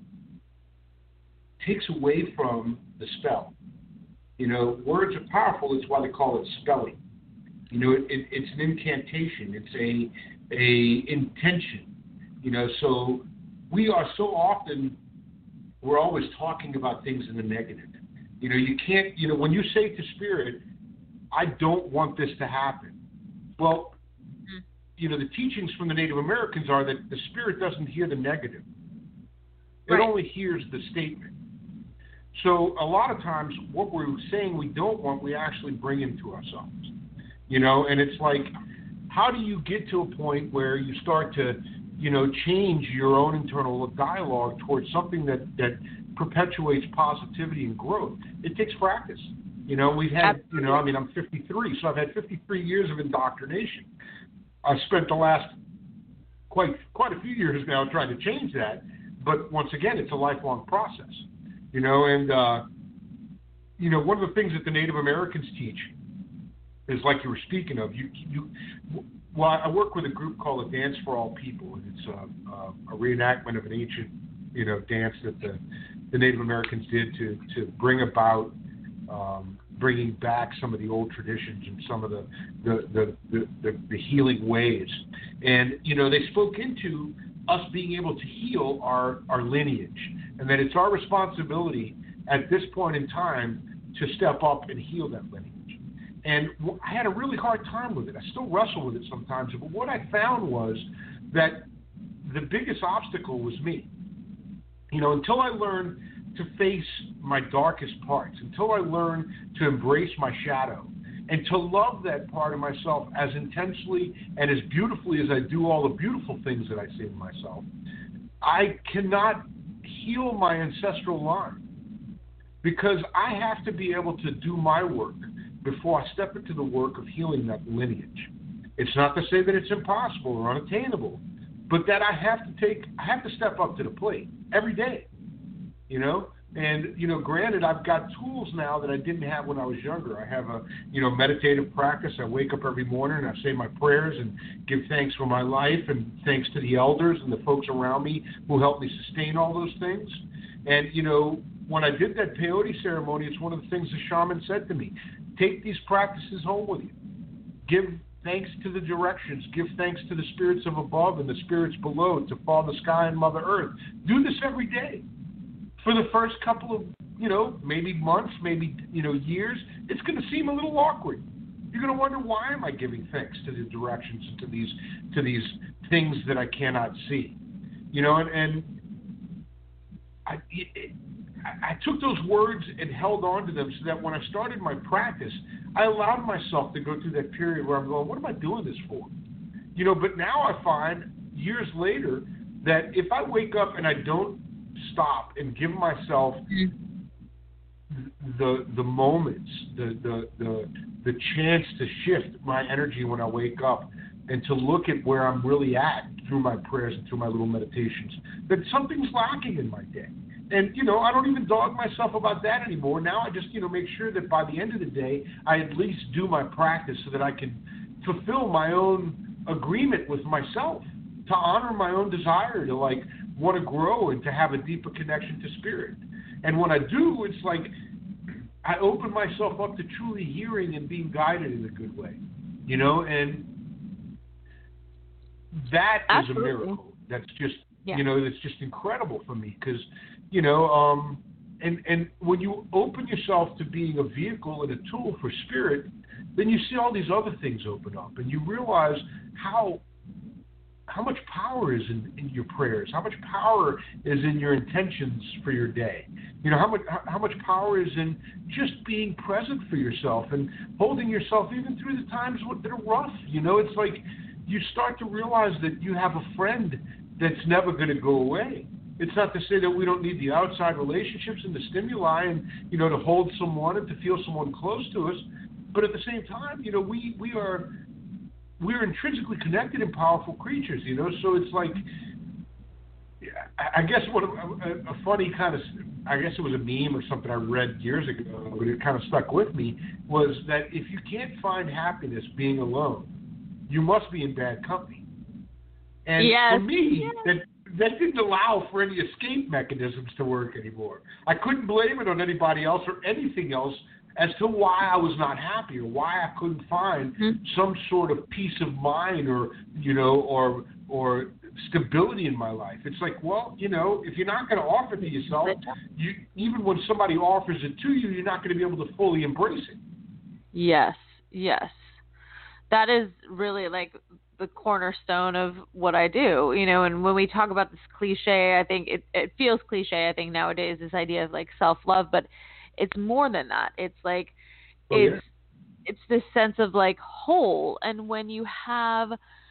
takes away from the spell. You know, words are powerful. It's why they call it spelling. You know, it, it, it's an incantation. It's a a intention. You know, so we are so often, we're always talking about things in the negative. You know, you can't, you know, when you say to spirit, I don't want this to happen. Well, mm-hmm. you know, the teachings from the Native Americans are that the spirit doesn't hear the negative. It right. only hears the statement. So a lot of times what we're saying we don't want, we actually bring into ourselves. You know, and it's like, how do you get to a point where you start to, you know, change your own internal dialogue towards something that, that perpetuates positivity and growth? It takes practice. You know, we've had, you know, I mean, I'm fifty-three, so I've had fifty-three years of indoctrination. I've spent the last quite quite a few years now trying to change that. But once again, it's a lifelong process. You know, and, uh, you know, one of the things that the Native Americans teach is, like you were speaking of, you, you well, I work with a group called the Dance for All People, and it's a, a, a reenactment of an ancient, you know, dance that the, the Native Americans did to, to bring about um, bringing back some of the old traditions and some of the the, the, the, the the healing ways. And, you know, they spoke into us being able to heal our, our lineage, and that it's our responsibility at this point in time to step up and heal that lineage. And I had a really hard time with it. I still wrestle with it sometimes. But what I found was that the biggest obstacle was me. You know, until I learned to face my darkest parts, until I learned to embrace my shadow, and to love that part of myself as intensely and as beautifully as I do all the beautiful things that I see in myself, I cannot heal my ancestral line, because I have to be able to do my work before I step into the work of healing that lineage. It's not to say that it's impossible or unattainable, but that I have to take, I have to step up to the plate every day. You know, And, you know, granted, I've got tools now that I didn't have when I was younger. I have a, you know, meditative practice. I wake up every morning and I say my prayers and give thanks for my life and thanks to the elders and the folks around me who helped me sustain all those things. And, you know, when I did that peyote ceremony, it's one of the things the shaman said to me. Take these practices home with you. Give thanks to the directions. Give thanks to the spirits of above and the spirits below, to Father Sky and Mother Earth. Do this every day. For the first couple of, you know, maybe months, maybe, you know, years, it's going to seem a little awkward. You're going to wonder, why am I giving thanks to the directions and to these to these things that I cannot see? You know, and, and I, it, I took those words and held on to them so that when I started my practice, I allowed myself to go through that period where I'm going, what am I doing this for? You know, but now I find years later that if I wake up and I don't stop and give myself the the moments, the, the the the chance to shift my energy when I wake up and to look at where I'm really at through my prayers and through my little meditations, that something's lacking in my day. And, you know, I don't even dog myself about that anymore. Now I just, you know, make sure that by the end of the day, I at least do my practice so that I can fulfill my own agreement with myself, to honor my own desire to, like, want to grow and to have a deeper connection to spirit. And when I do, it's like I open myself up to truly hearing and being guided in a good way, you know, and that Absolutely. is a miracle. That's just, yeah. you know, that's just incredible for me because, you know, um, and, and when you open yourself to being a vehicle and a tool for spirit, then you see all these other things open up and you realize how how much power is in, in your prayers, how much power is in your intentions for your day. You know, how much how much power is in just being present for yourself and holding yourself even through the times that are rough. You know, it's like you start to realize that you have a friend that's never going to go away. It's not to say that we don't need the outside relationships and the stimuli and, you know, to hold someone and to feel someone close to us. But at the same time, you know, we, we are... we're intrinsically connected and powerful creatures, you know, so it's like, I guess what a, a funny kind of, I guess it was a meme or something I read years ago, but it kind of stuck with me, was that if you can't find happiness being alone, you must be in bad company. And yes. for me, yes. that that didn't allow for any escape mechanisms to work anymore. I couldn't blame it on anybody else or anything else as to why I was not happy or why I couldn't find mm-hmm. some sort of peace of mind or, you know, or or stability in my life. It's like, well, you know, if you're not going to offer it to yourself, you, even when somebody offers it to you, you're not going to be able to fully embrace it. Yes, yes. That is really like the cornerstone of what I do, you know, and when we talk about this cliche, I think it, it feels cliche, I think nowadays, this idea of like self-love, but it's more than that. It's like, oh, it's, yeah. it's this sense of like whole. And when you have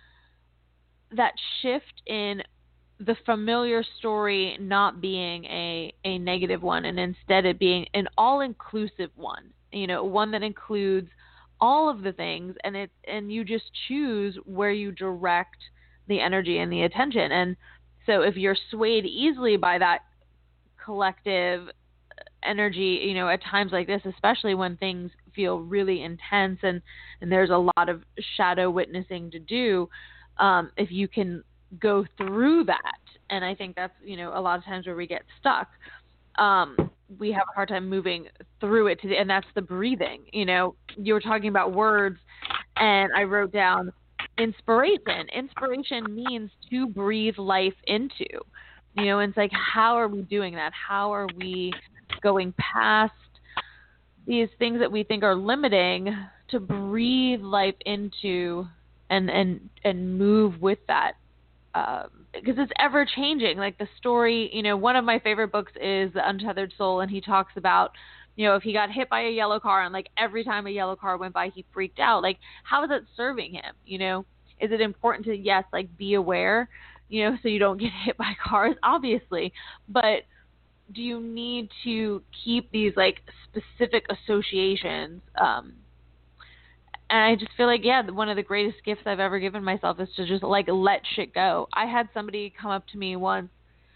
that shift in the familiar story not being a, a negative one, and instead it being an all-inclusive one, you know, one that includes all of the things, and it, and you just choose where you direct the energy and the attention. And so if you're swayed easily by that collective energy, you know, at times like this, especially when things feel really intense and, and there's a lot of shadow witnessing to do, um, if you can go through that. And I think that's, you know, a lot of times where we get stuck, um, we have a hard time moving through it to the, and that's the breathing. You know, you were talking about words and I wrote down inspiration. Inspiration means to breathe life into, you know, and it's like, how are we doing that? How are we going past these things that we think are limiting to breathe life into and, and, and move with that? Um, because it's ever changing. Like the story, you know, one of my favorite books is The Untethered Soul. And he talks about, you know, if he got hit by a yellow car and like every time a yellow car went by, he freaked out. Like, how is that serving him? You know, is it important to, yes, like be aware, you know, so you don't get hit by cars, obviously, but do you need to keep these like specific associations? Um, and I just feel like, yeah, one of the greatest gifts I've ever given myself is to just like let shit go. I had somebody come up to me once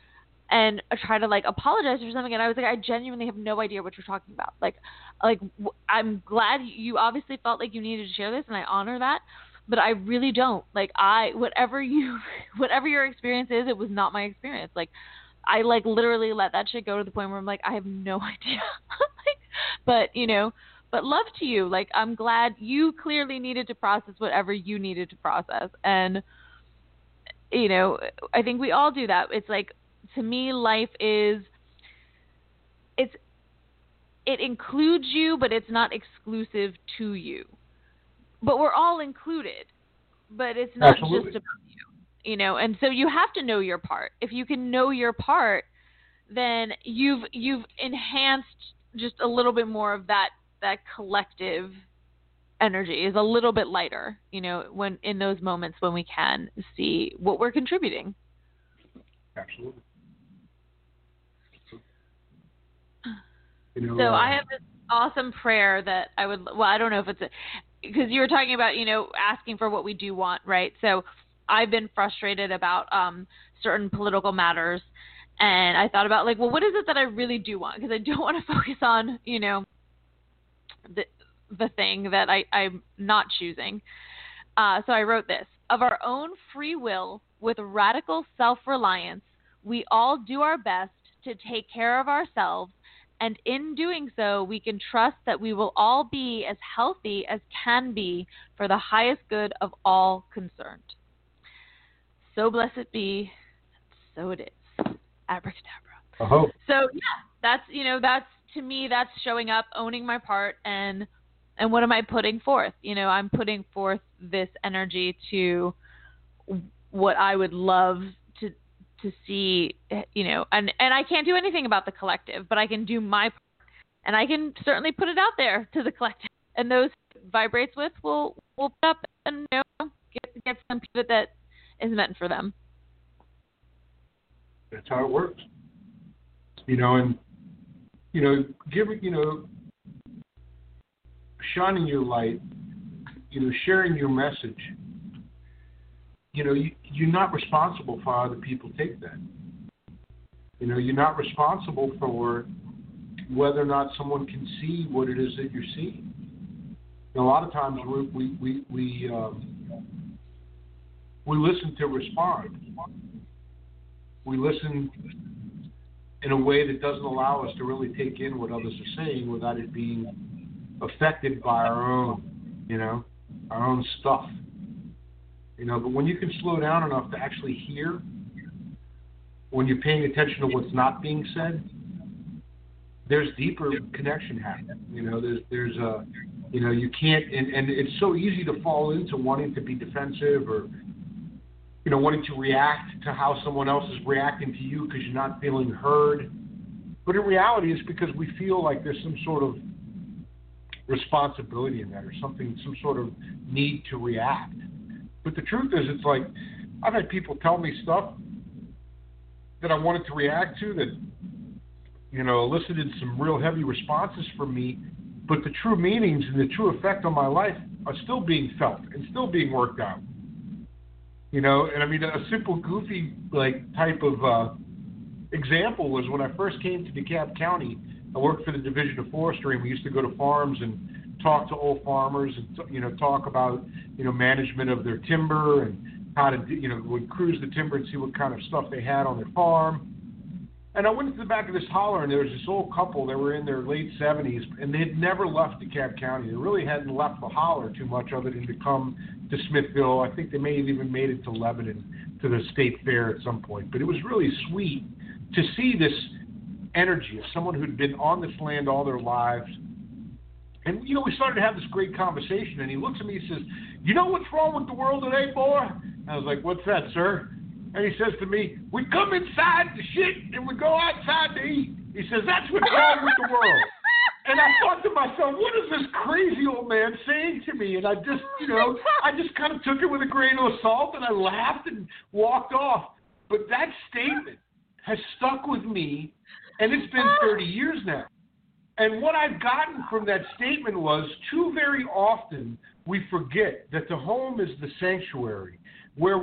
and try to like apologize for something. And I was like, I genuinely have no idea what you're talking about. Like, like w- I'm glad you obviously felt like you needed to share this, and I honor that. But I really don't. Like, I whatever you, whatever your experience is, it was not my experience. Like, I like literally let that shit go to the point where I'm like, I have no idea. like, but you know, but love to you. Like, I'm glad you clearly needed to process whatever you needed to process, and you know, I think we all do that. It's like, to me, life is, it's, it includes you, but it's not exclusive to you. But we're all included, but it's not Absolutely. just about you, you know. And so you have to know your part. If you can know your part, then you've you've enhanced just a little bit more of that that collective energy is a little bit lighter, you know, when in those moments when we can see what we're contributing. Absolutely. You know, so uh, I have this awesome prayer that I would, well, I don't know if it's a, because you were talking about, you know, asking for what we do want, right? So I've been frustrated about um, certain political matters, and I thought about, like, well, what is it that I really do want? Because I don't want to focus on, you know, the the thing that I, I'm not choosing. Uh, so I wrote this. Of our own free will, with radical self-reliance, we all do our best to take care of ourselves, and in doing so, we can trust that we will all be as healthy as can be for the highest good of all concerned. So blessed be, so it is. Abracadabra. I hope. So yeah, that's, you know, that's, to me, that's showing up, owning my part, and and what am I putting forth? You know, I'm putting forth this energy to what I would love to to see, you know, and, and I can't do anything about the collective, but I can do my part, and I can certainly put it out there to the collective, and those vibrates with will will put up and, you know, get get some people that is meant for them. That's how it works. You know, and you know, giving, you know, shining your light, you know, sharing your message, you know, you, you're not responsible for how other people take that. You know, you're not responsible for whether or not someone can see what it is that you're seeing. And a lot of times we we we we, um, we listen to respond. We listen in a way that doesn't allow us to really take in what others are saying without it being affected by our own, you know, our own stuff. You know, but when you can slow down enough to actually hear, when you're paying attention to what's not being said, there's deeper connection happening. You know, there's there's a, you know, you can't, and, and it's so easy to fall into wanting to be defensive or, you know, wanting to react to how someone else is reacting to you because you're not feeling heard. But in reality, it's because we feel like there's some sort of responsibility in that, or something, some sort of need to react. But the truth is, it's like, I've had people tell me stuff that I wanted to react to that, you know, elicited some real heavy responses from me, but the true meanings and the true effect on my life are still being felt and still being worked out. You know, and I mean, a simple, goofy, like, type of uh, example was when I first came to DeKalb County. I worked for the Division of Forestry, and we used to go to farms and talk to old farmers and, you know, talk about, you know, management of their timber and how to, you know, would cruise the timber and see what kind of stuff they had on their farm. And I went to the back of this holler, and there was this old couple that were in their late seventies, and they had never left DeKalb County. They really hadn't left the holler too much other than to come to Smithville. I think they may have even made it to Lebanon, to the state fair at some point. But it was really sweet to see this energy of someone who'd been on this land all their lives. And, you know, we started to have this great conversation, and he looks at me and says, "You know what's wrong with the world today, boy?" And I was like, "What's that, sir?" And he says to me, "We come inside to shit and we go outside to eat." He says, "That's what's wrong with the world." And I thought to myself, what is this crazy old man saying to me? And I just, you know, I just kind of took it with a grain of salt, and I laughed and walked off. But that statement has stuck with me, and it's been thirty years now. And what I've gotten from that statement was, too very often we forget that the home is the sanctuary where we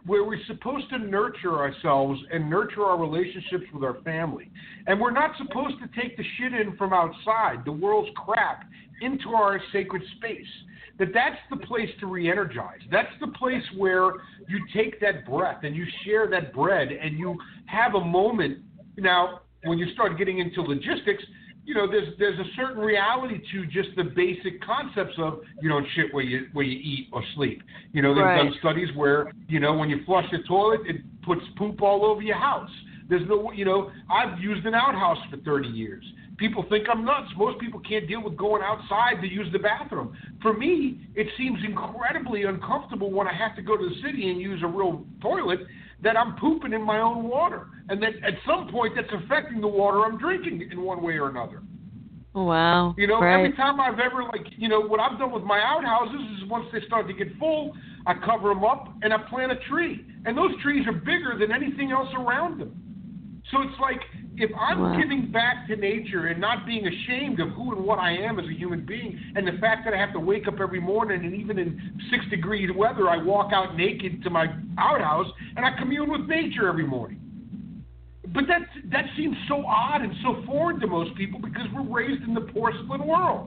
where we're supposed to nurture ourselves and nurture our relationships with our family. And we're not supposed to take the shit in from outside, the world's crap, into our sacred space. That that's the place to re-energize. That's the place where you take that breath and you share that bread and you have a moment. Now, when you start getting into logistics, you know, there's there's a certain reality to just the basic concepts of you don't shit where you where you eat or sleep. You know, they've right. done studies where, you know, when you flush the toilet, it puts poop all over your house. There's no, you know, I've used an outhouse for thirty years. People think I'm nuts. Most people can't deal with going outside to use the bathroom. For me, it seems incredibly uncomfortable when I have to go to the city and use a real toilet that I'm pooping in my own water. And that at some point that's affecting the water I'm drinking in one way or another. Wow. You know, right. every time I've ever, like, you know, what I've done with my outhouses is once they start to get full, I cover them up and I plant a tree. And those trees are bigger than anything else around them. So it's like, if I'm wow. giving back to nature and not being ashamed of who and what I am as a human being, and the fact that I have to wake up every morning and even in six degree weather, I walk out naked to my outhouse and I commune with nature every morning. But that that seems so odd and so foreign to most people because we're raised in the porcelain world.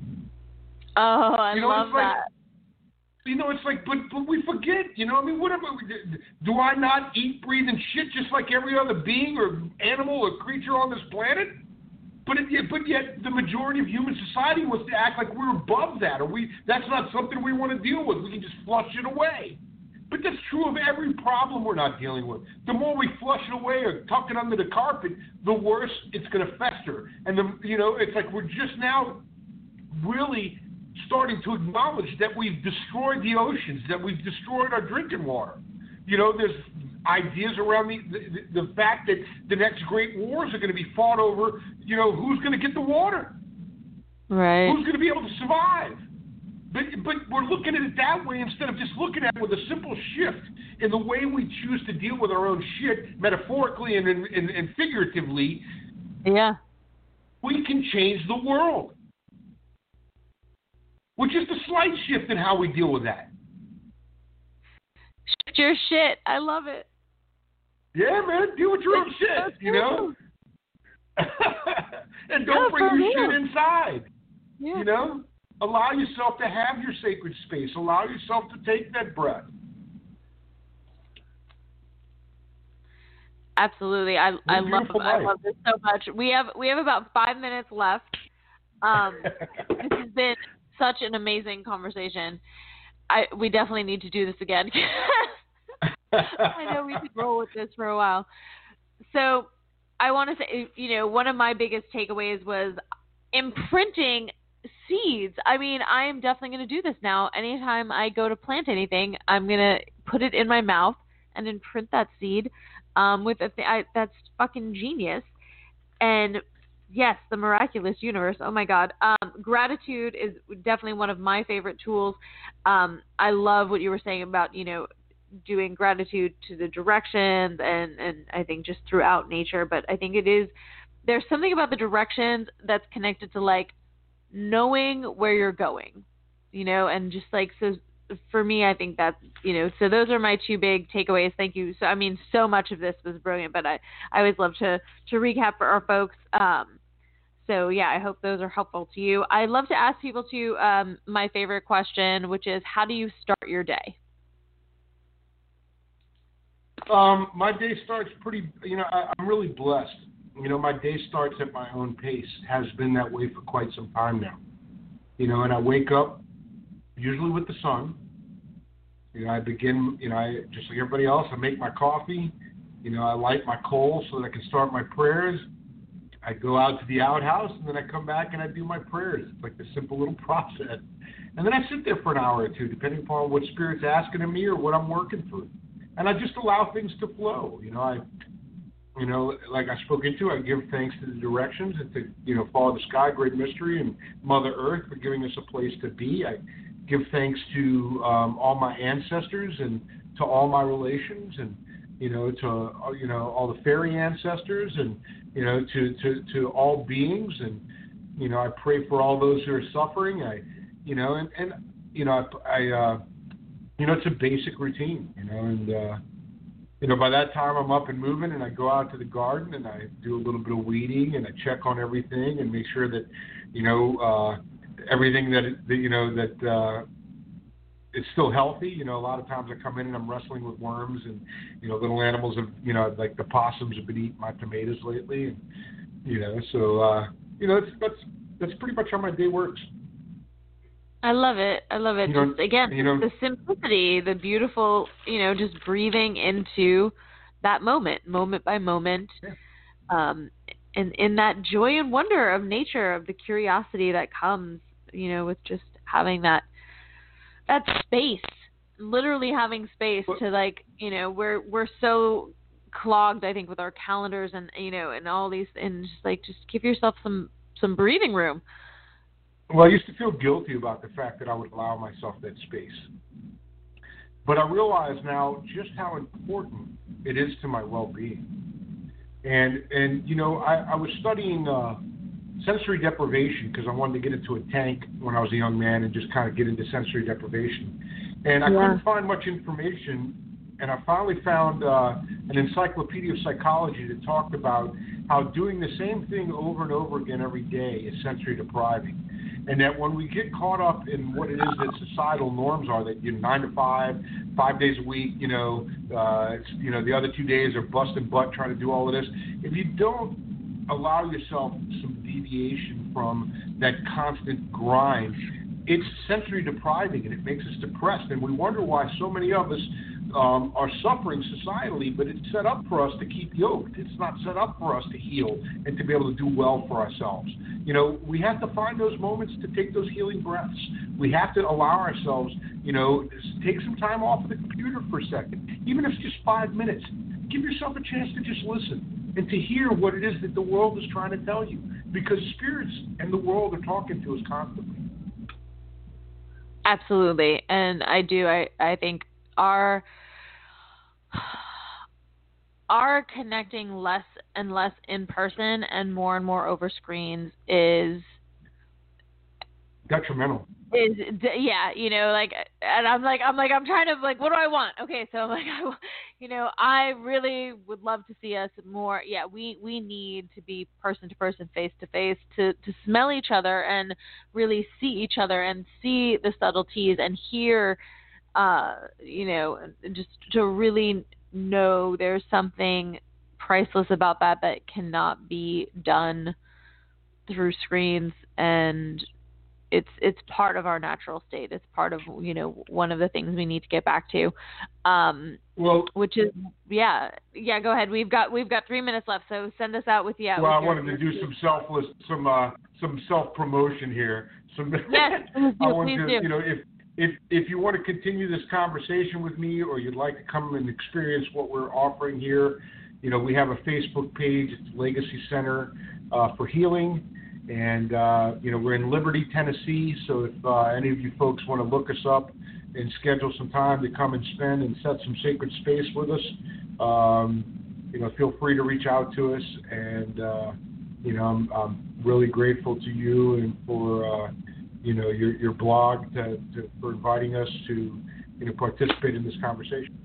Oh, I you know, love it's like, that. You know, it's like, but but we forget. You know, I mean, what am I, do I not eat, breathe, and shit just like every other being or animal or creature on this planet? But it, but yet the majority of human society wants to act like we're above that, or we that's not something we want to deal with. We can just flush it away. But that's true of every problem we're not dealing with. The more we flush it away or tuck it under the carpet, the worse it's going to fester. And the you know, it's like we're just now really starting to acknowledge that we've destroyed the oceans, that we've destroyed our drinking water. You know, there's ideas around the, the, the fact that the next great wars are going to be fought over, you know, who's going to get the water? Right. Who's going to be able to survive? But, but we're looking at it that way instead of just looking at it with a simple shift in the way we choose to deal with our own shit, metaphorically and, and, and figuratively. Yeah. We can change the world. With just a slight shift in how we deal with that. Shift your shit. I love it. Yeah, man. Deal with your own shit, you know? And don't Yeah, bring your real. shit inside. Yeah. You know? Allow yourself to have your sacred space. Allow yourself to take that breath. Absolutely. I I love I life. love this so much. We have we have about five minutes left. Um, this has been such an amazing conversation. I we definitely need to do this again. I know we could roll with this for a while. So I want to say, you know, one of my biggest takeaways was imprinting seeds. I mean, I am definitely going to do this now. Anytime I go to plant anything, I'm going to put it in my mouth and imprint that seed um, with a th- I, that's fucking genius. And yes, the miraculous universe. Oh my God. Um, gratitude is definitely one of my favorite tools. Um, I love what you were saying about, you know, doing gratitude to the directions and, and I think just throughout nature. But I think it is, there's something about the directions that's connected to like knowing where you're going, you know, and just like, so for me, I think that's, you know, so those are my two big takeaways. Thank you. So, I mean, so much of this was brilliant, but I, I always love to, to recap for our folks. Um, So, yeah, I hope those are helpful to you. I love to ask people to um, my favorite question, which is, how do you start your day? Um, my day starts pretty, you know, I, I'm really blessed. You know, my day starts at my own pace, has been that way for quite some time now. You know, and I wake up usually with the sun. You know, I begin, you know, I, just like everybody else, I make my coffee. You know, I light my coal so that I can start my prayers. I go out to the outhouse, and then I come back and I do my prayers. It's like this simple little process. And then I sit there for an hour or two, depending upon what Spirit's asking of me or what I'm working through. And I just allow things to flow. You know, I, you know, like I spoke into, I give thanks to the directions and to, you know, Father Sky, Great Mystery, and Mother Earth for giving us a place to be. I give thanks to um, all my ancestors and to all my relations and, you know, to, you know, all the fairy ancestors and, you know, to, to, to all beings. And, you know, I pray for all those who are suffering. I, you know, and, and you know, I, I uh, you know, it's a basic routine, you know, and, uh, you know, by that time I'm up and moving, and I go out to the garden and I do a little bit of weeding, and I check on everything and make sure that, you know, uh, everything that, that you know, that uh, is still healthy. You know, a lot of times I come in and I'm wrestling with worms, and, you know, little animals have, you know, like the possums have been eating my tomatoes lately, and, you know, so, uh, you know, that's, that's, that's pretty much how my day works. I love it. I love it. You know, just again, you know, the simplicity, the beautiful, you know, just breathing into that moment, moment by moment, yeah. um, and in that joy and wonder of nature, of the curiosity that comes, you know, with just having that that space, literally having space to, like, you know, we're we're so clogged, I think, with our calendars and, you know, and all these, and just like just give yourself some some breathing room. Well, I used to feel guilty about the fact that I would allow myself that space. But I realize now just how important it is to my well-being. And, and you know, I, I was studying uh, sensory deprivation because I wanted to get into a tank when I was a young man and just kind of get into sensory deprivation. And I Yeah. couldn't find much information, and I finally found uh, an encyclopedia of psychology that talked about how doing the same thing over and over again every day is sensory depriving. And that when we get caught up in what it is that societal norms are, that you're nine to five, five days a week, you know, uh, it's, you know, the other two days are busting butt trying to do all of this. If you don't allow yourself some deviation from that constant grind, it's sensory depriving, and it makes us depressed. And we wonder why so many of us um, are suffering societally, but it's set up for us to keep yoked. It's not set up for us to heal and to be able to do well for ourselves. You know, we have to find those moments to take those healing breaths. We have to allow ourselves, you know, take some time off of the computer for a second, even if it's just five minutes. Give yourself a chance to just listen and to hear what it is that the world is trying to tell you, because spirits and the world are talking to us constantly. Absolutely. And I do, I, I think our our connecting less and less in person and more and more over screens is detrimental. Is yeah, you know, like, and I'm like, I'm like, I'm trying to, like, what do I want? Okay, so I'm like, I, you know, I really would love to see us more. Yeah, we we need to be person to person, face to face, to to smell each other and really see each other and see the subtleties and hear, uh, you know, just to really know there's something priceless about that that cannot be done through screens. And It's it's part of our natural state. It's part of, you know, one of the things we need to get back to, um, well, which is yeah yeah. Go ahead. We've got we've got three minutes left, so send us out with yeah. Well, with I your, wanted to do some selfless some uh, some self promotion here. Some yes, please do. I wanted Please to, do. you know, if if if you want to continue this conversation with me, or you'd like to come and experience what we're offering here, you know, we have a Facebook page. It's Legacy Center uh, for Healing. And, uh, you know, we're in Liberty, Tennessee, so if uh, any of you folks want to look us up and schedule some time to come and spend and set some sacred space with us, um, you know, feel free to reach out to us. And, uh, you know, I'm, I'm really grateful to you and for, uh, you know, your, your blog to, to, for inviting us to, you know, participate in this conversation.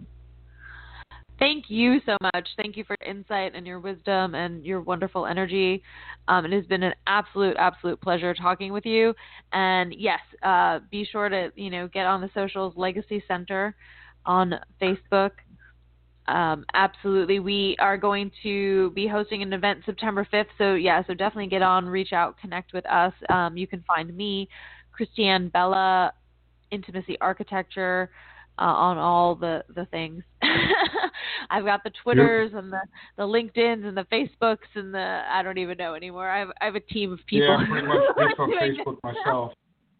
Thank you so much. Thank you for your insight and your wisdom and your wonderful energy. Um, it has been an absolute, absolute pleasure talking with you. And yes, uh, be sure to, you know, get on the socials, Legacy Center on Facebook. Um, absolutely. We are going to be hosting an event September fifth. So yeah, so definitely get on, reach out, connect with us. Um, you can find me, Christiane Bella, Intimacy Architecture, Uh, on all the, the things. I've got the Twitters and the, the LinkedIn's and the Facebooks and the, I don't even know anymore. I have, I have a team of people. Yeah, I'm pretty much just on Facebook myself.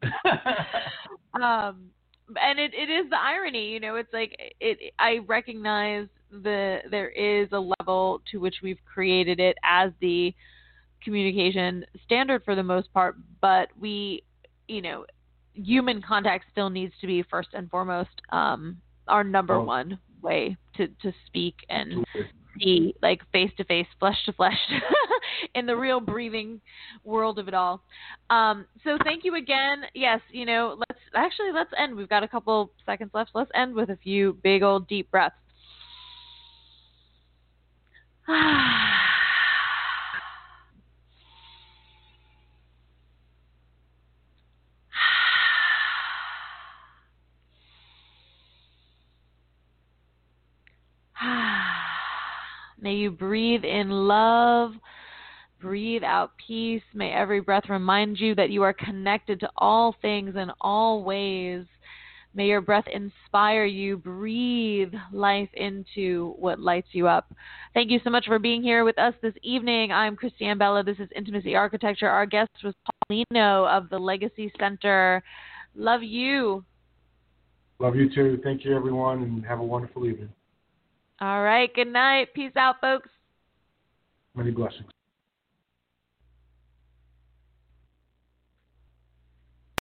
um, and it, it is the irony, you know, it's like, it, I recognize the, there is a level to which we've created it as the communication standard for the most part, but we, you know, human contact still needs to be first and foremost um, our number oh. one way to, to speak and Absolutely. see, like face to face, flesh to flesh, in the real breathing world of it all. Um, so thank you again. Yes, you know, let's actually let's end. We've got a couple seconds left. Let's end with a few big old deep breaths. May you breathe in love, breathe out peace. May every breath remind you that you are connected to all things in all ways. May your breath inspire you. Breathe life into what lights you up. Thank you so much for being here with us this evening. I'm Christiane Bella. This is Intimacy Architecture. Our guest was Paulino of the Legacy Center. Love you. Love you too. Thank you, everyone, and have a wonderful evening. All right. Good night. Peace out, folks. Many blessings.